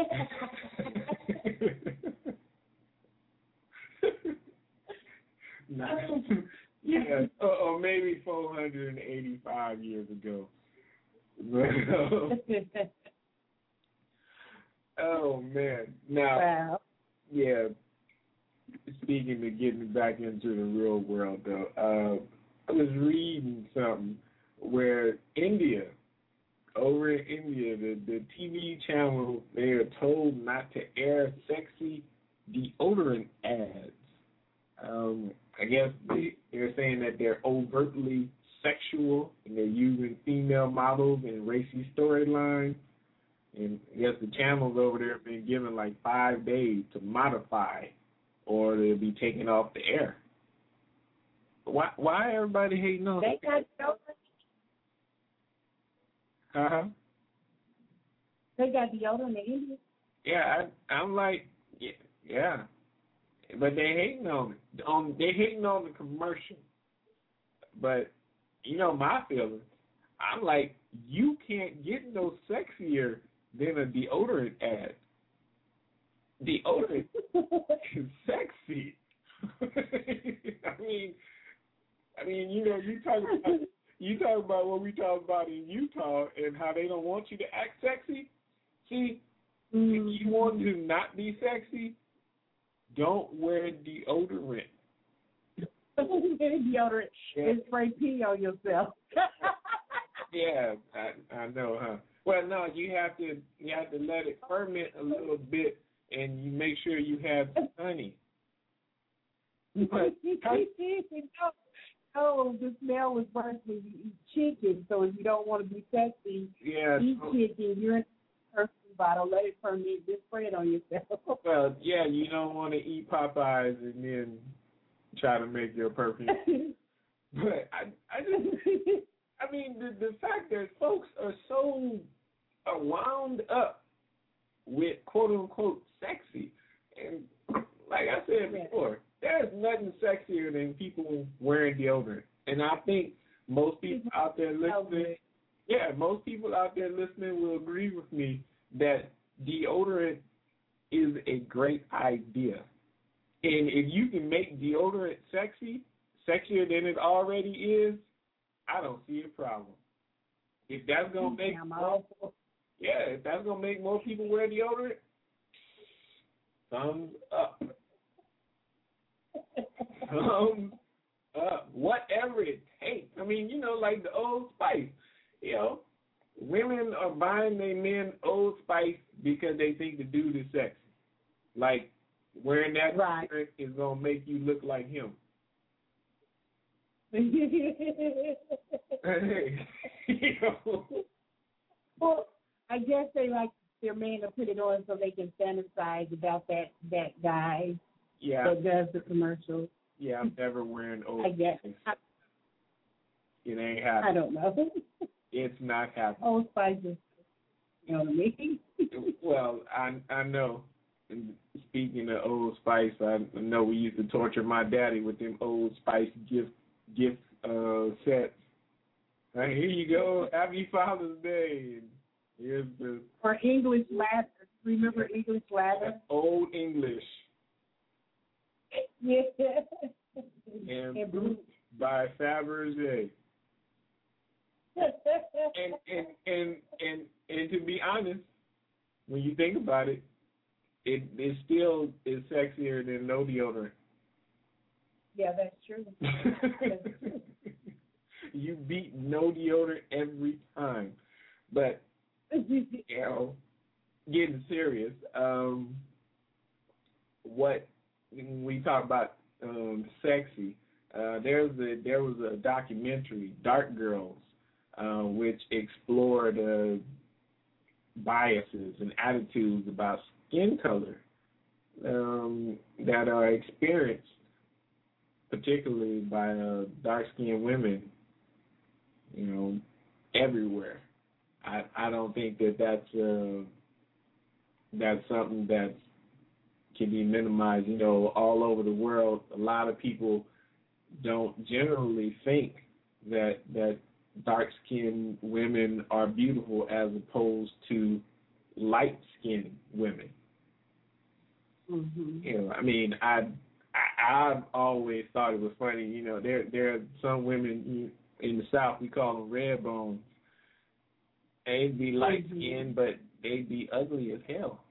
yeah, or, or maybe four hundred eighty-five years ago. Oh, man. Now, wow. Yeah, speaking of getting back into the real world, though, uh, I was reading something where India, over in India, the, the T V channel, they are told not to air sexy deodorant ads. Um, I guess they, they're saying that they're overtly sexual and they're using female models and racy storylines. And I guess the channels over there have been given like five days to modify or they'll be taken off the air. Why why everybody hating on they got deodorant? Uh-huh. They got deodorant in India? Yeah, I, I'm like, yeah, yeah. But they hating on it. On they hating on the commercial. But you know my feelings. I'm like, you can't get no sexier than a deodorant ad. Deodorant is sexy. I mean, I mean, you know, you talk about you talk about what we talk about in Utah and how they don't want you to act sexy. See, mm-hmm. if you want to not be sexy, don't wear deodorant. Deodorant yeah. and spray pee on yourself. Yeah, I, I know, huh? Well, no, you have to you have to let it ferment a little bit, and you make sure you have honey. But, oh, the smell was worse when you eat chicken. So if you don't want to be sexy, yeah, eat so, chicken. You're in a person bottle. Let it ferment. Just spray it on yourself. Well, yeah, you don't want to eat Popeyes and then try to make your perfume. But I, I just, I mean, the the fact that folks are so uh, wound up with quote unquote sexy, and like I said before, there's nothing sexier than people wearing deodorant. And I think most people out there listening, yeah, most people out there listening will agree with me that deodorant is a great idea. And if you can make deodorant sexy, sexier than it already is, I don't see a problem. If that's gonna make more, yeah, if that's gonna make more people wear deodorant, thumbs up. um, uh, whatever it takes. I mean, you know, like the Old Spice. You know, women are buying their men Old Spice because they think the dude is sexy. Like, wearing that right. shirt is going to make you look like him. you know? Well, I guess they like their man to put it on so they can fantasize about that, that guy yeah. that does the commercials. Yeah, I'm never wearing Old I guess. Spice. It ain't happening. I don't know. It's not happening. Old Spice is, you know what I mean? Well, I I know. And speaking of Old Spice, I know we used to torture my daddy with them Old Spice gift gift uh, sets. Like, here you go, Happy Father's Day. And here's the or English lather. Remember English lather? Old English. Yeah. And, and Boots by Fabergé. and, and and and and to be honest, when you think about it, it it still is sexier than no deodorant. Yeah, that's true. That's true. You beat no deodorant every time. But you know, getting serious, um, what when we talk about um, sexy, uh, there's a there was a documentary, Dark Girls, uh, which explored uh, biases and attitudes about skin color um, that are experienced, particularly by uh, dark-skinned women, you know, everywhere. I I don't think that that's uh, that's something that can be minimized. You know, all over the world, a lot of people don't generally think that that dark-skinned women are beautiful as opposed to light-skinned women. Mm-hmm. You know, I mean, I, I I've always thought it was funny. You know, there there are some women in the South, we call them red bones. They'd be light-skinned, mm-hmm. but they'd be ugly as hell.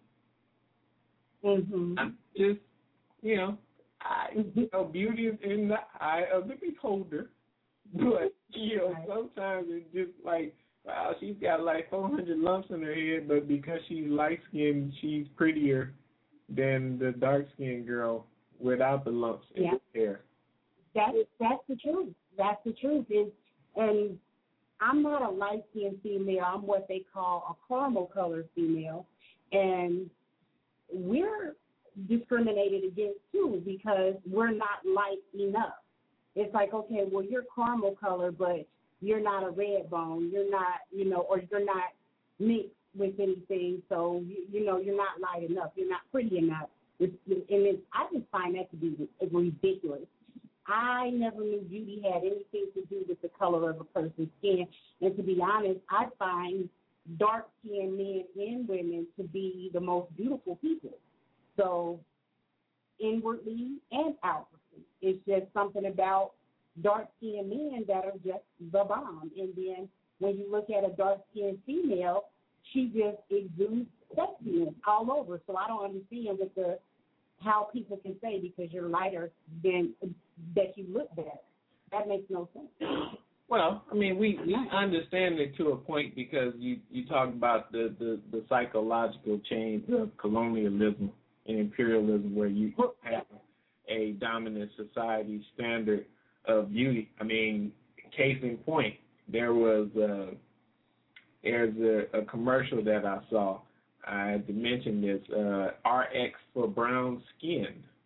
Mm-hmm. I'm just, you know, I, you know, beauty is in the eye of the beholder. But, you know, sometimes it's just like, wow, she's got like four hundred lumps in her head, but because she's light-skinned, she's prettier than the dark-skinned girl without the lumps in yeah. her hair. That's, that's the truth. That's the truth. Is and I'm not a light-skinned female. I'm what they call a caramel-colored female. And we're discriminated against, too, because we're not light enough. It's like, okay, well, you're caramel color, but you're not a red bone. You're not, you know, or you're not mixed with anything. So, you, you know, you're not light enough. You're not pretty enough. It's, and it's, I just find that to be ridiculous. I never knew beauty had anything to do with the color of a person's skin. And to be honest, I find dark-skinned men and women to be the most beautiful people. So, inwardly and outwardly. It's just something about dark-skinned men that are just the bomb. And then when you look at a dark-skinned female, she just exudes sexiness all over. So I don't understand with the how people can say because you're lighter than that you look better. That makes no sense. Well, I mean, we, we understand it to a point because you, you talk about the, the, the psychological change of colonialism and imperialism where you have a dominant society standard of beauty. I mean, case in point, there was a, there's a, a commercial that I saw. I had to mention this, uh, R X for brown skin.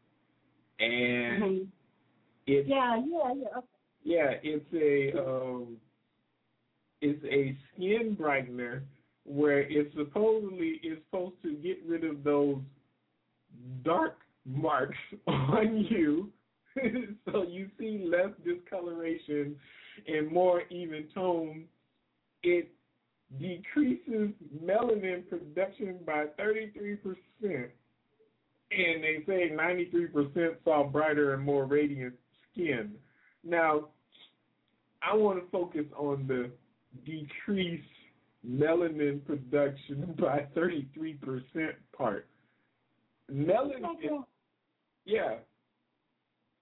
And mm-hmm. it's, yeah, yeah, yeah. Yeah, it's a um, it's a skin brightener where it supposedly is supposed to get rid of those dark marks on you, so you see less discoloration and more even tone. It decreases melanin production by thirty-three percent, and they say ninety-three percent saw brighter and more radiant skin. Now, I want to focus on the decrease melanin production by thirty-three percent part. Melanin, is, yeah,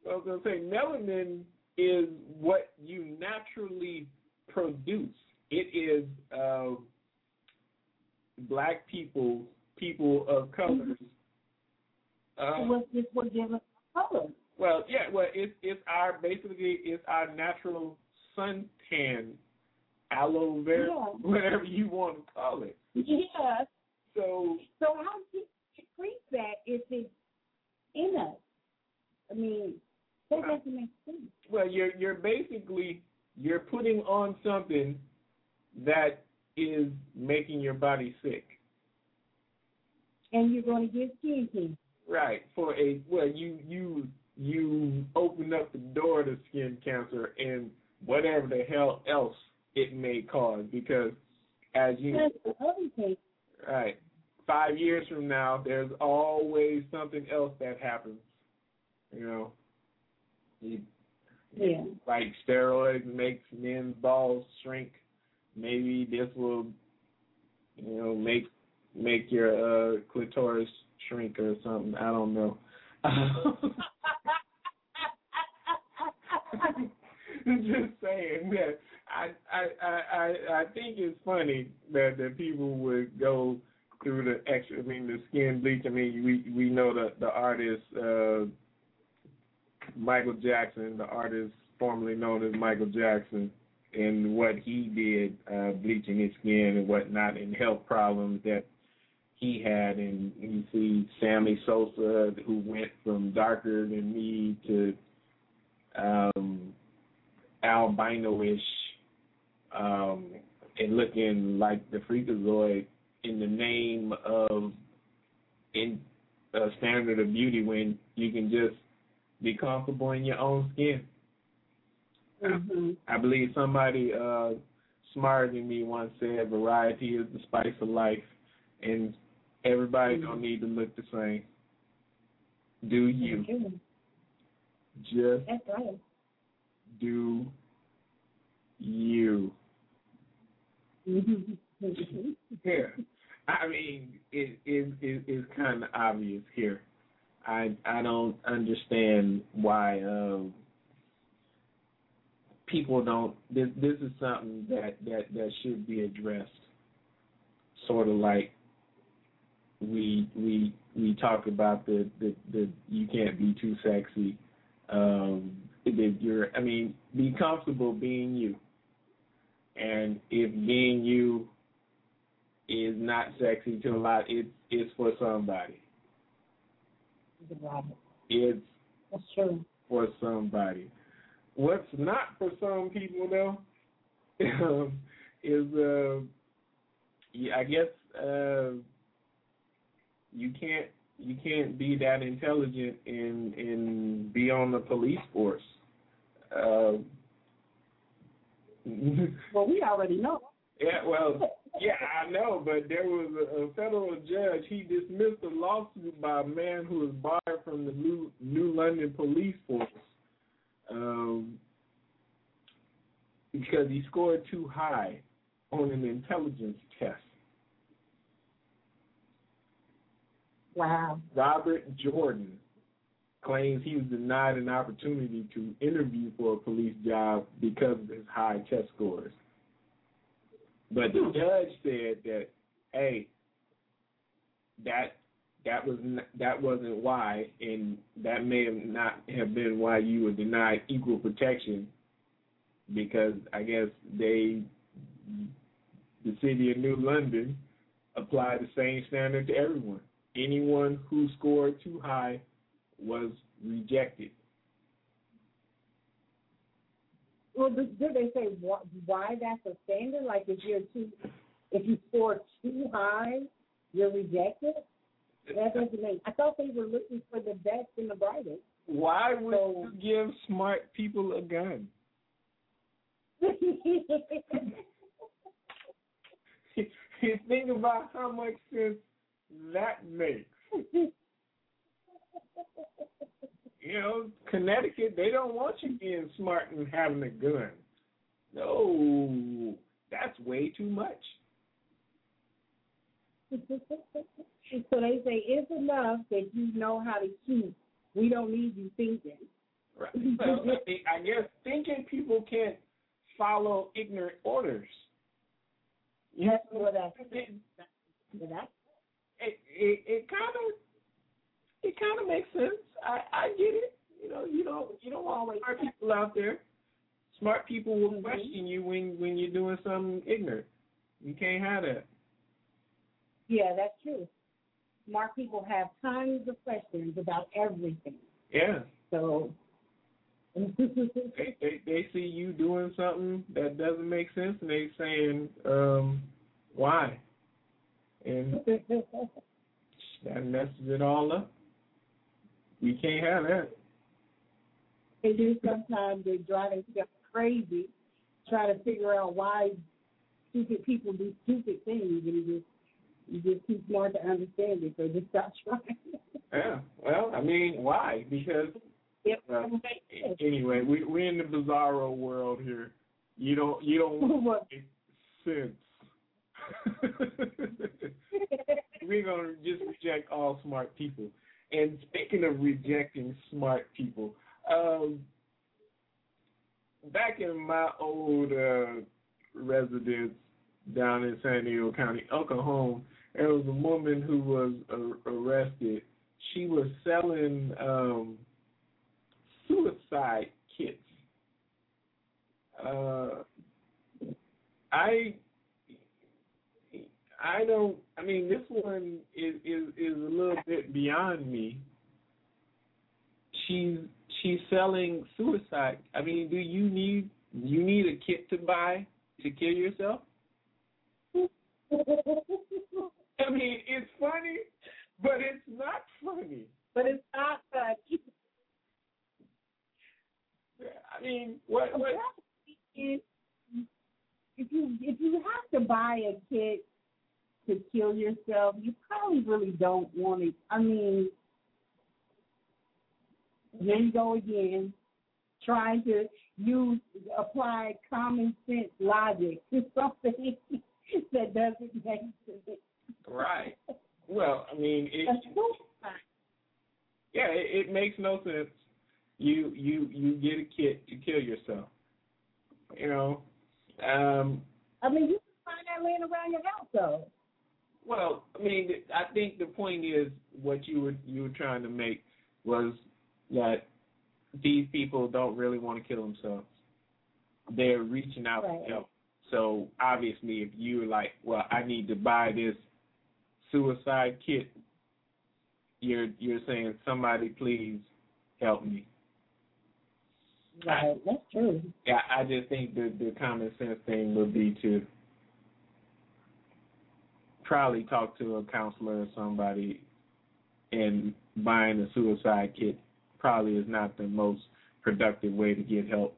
I was going to say, melanin is what you naturally produce. It is uh, black people, people of colors. Uh, What's this? What gives us color? Well, yeah, well, it's it's our basically it's our natural suntan, aloe vera, Yeah. whatever you want to call it. Yeah. So, So how do you treat that if it's in us? I mean, that doesn't make sense. well, you're you're basically you're putting on something that is making your body sick. And you're going to get skin cancer. Right. For a well, you you you open up the door to skin cancer and whatever the hell else it may cause, because as you That's the other thing. right, five years from now, there's always something else that happens. You know, you, Yeah. like steroids makes men's balls shrink. Maybe this will, you know, make make your uh, clitoris shrink or something. I don't know. Just saying that I, I I I think it's funny that, that people would go through the extra. I mean, the skin bleach. I mean, we we know the the artist uh, Michael Jackson, the artist formerly known as Michael Jackson, and what he did, uh, bleaching his skin and whatnot, and health problems that he had. And you see Sammy Sosa, who went from darker than me to um, albino-ish, um, and looking like the Freakazoid in the name of in a standard of beauty, when you can just be comfortable in your own skin. Mm-hmm. I believe somebody uh, smarter than me once said, variety is the spice of life, and everybody Mm-hmm. don't need to look the same. Do you. Mm-hmm. Just That's right. do you. Mm-hmm. Yeah. I mean, it is it, it, it's kind of obvious here. I I don't understand why um, people don't. This this is something that, that, that should be addressed. Sort of like we we we talk about the the, the you can't be too sexy. Um, that you're. I mean, be comfortable being you. And if being you is not sexy to a lot, it's it's for somebody. It's That's true. for somebody. What's not for some people though um, is uh, yeah, I guess uh, you can't you can't be that intelligent and and be on the police force. Uh, Well, we already know. Yeah, well, yeah, I know, but there was a, a federal judge. He dismissed a lawsuit by a man who was barred from the New, New London Police Force um, because he scored too high on an intelligence test. Wow. Robert Jordan claims he was denied an opportunity to interview for a police job because of his high test scores. But the judge said that, hey, that that was n- that wasn't why, and that may have not have been why you were denied equal protection, because I guess they, the city of New London, applied the same standard to everyone. Anyone who scored too high was rejected. Well, did did they say wh- why that's a standard? Like if you're too, if you score too high, you're rejected? That doesn't make. I thought they were looking for the best and the brightest. Why would So- you give smart people a gun? Think about how much sense that makes. You know, Connecticut, they don't want you being smart and having a gun. No, that's way too much. So they say it's enough that you know how to shoot. We don't need you thinking. Right. Well, I, think, I guess thinking people can't follow ignorant orders. Yes, well, that's it. That's It it, it kind of it kind of makes sense. I, I get it. You know, you don't you don't want smart people out there. Smart people will question you when, when you're doing something ignorant. You can't have that. Yeah, that's true. Smart people have tons of questions about everything. Yeah. So they, they they see you doing something that doesn't make sense, and they saying, um, why? And that messes it all up. We can't have that. They do sometimes. They're driving people crazy, trying to figure out why stupid people do stupid things, and you just you just too smart to understand it, so just stop trying. Yeah. Well, I mean, why? Because yep. uh, anyway, we we're in the bizarro world here. You don't you don't make sense. We're gonna just reject all smart people. And speaking of rejecting smart people, um, back in my old uh, residence down in San Diego County, Uncle Home, there was a woman who was uh, arrested. She was selling um, suicide kits. Uh, I I don't. I mean, this one is, is is a little bit beyond me. She's she's selling suicide. I mean, do you need you need a kit to buy to kill yourself? I mean, it's funny, but it's not funny. But it's not funny. I mean, what what? If you if you have to buy a kit to kill yourself, you probably really don't want it. I mean, here you go again, trying to use apply common sense logic to something that doesn't make sense. Right. Well, I mean, it, yeah, it, it makes no sense. You you you get a kit to kill yourself. You know. Um, I mean, you can find that laying around your house, though. Well, I mean, I think the point is what you were you were trying to make was that these people don't really want to kill themselves. They're reaching out right. for help. So obviously, if you're like, well, I need to buy this suicide kit, you're you're saying, somebody please help me. Right, that's true. Yeah, I just think the the common sense thing would be to probably talk to a counselor or somebody, and buying a suicide kit probably is not the most productive way to get help.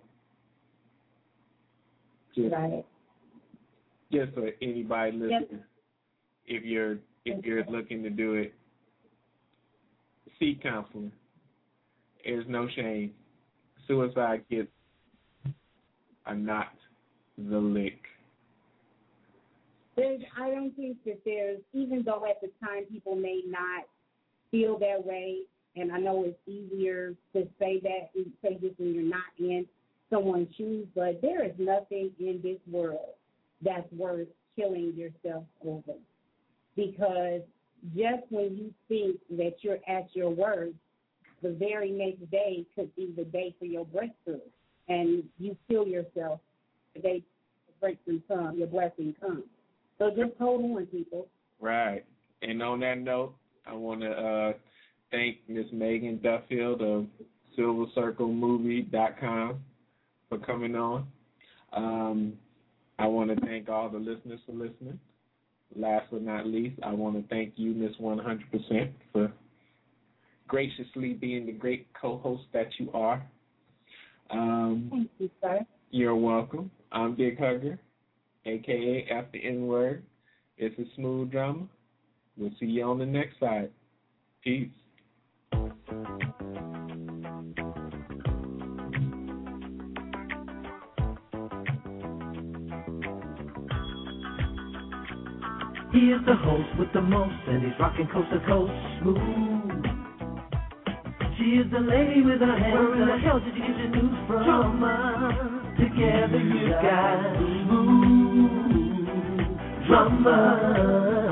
Just, right. just for anybody listening, yep. if you're if you're looking to do it, seek counseling. There's no shame. Suicide kits are not the lick. There's, I don't think that there's, even though at the time people may not feel that way, and I know it's easier to say that, say this when you're not in someone's shoes, but there is nothing in this world that's worth killing yourself over. Because just when you think that you're at your worst, the very next day could be the day for your breakthrough, and you kill yourself the day the breakthrough comes, your blessing comes. So just hold on, people. Right. And on that note, I want to uh, thank Miss Megan Duffield of Silver Circle Movie dot com for coming on. Um, I want to thank all the listeners for listening. Last but not least, I want to thank you, Miss one hundred percent, for graciously being the great co-host that you are. Um, thank you, sir. You're welcome. I'm Dick Hugger, a k a. After N-Word. It's a smooth drama. We'll see you on the next side. Peace. He is the host with the most, and he's rocking coast to coast smooth. G She is the lady with her hands. Where in the hell did you get your news from? Drama. Together you got smooth drama.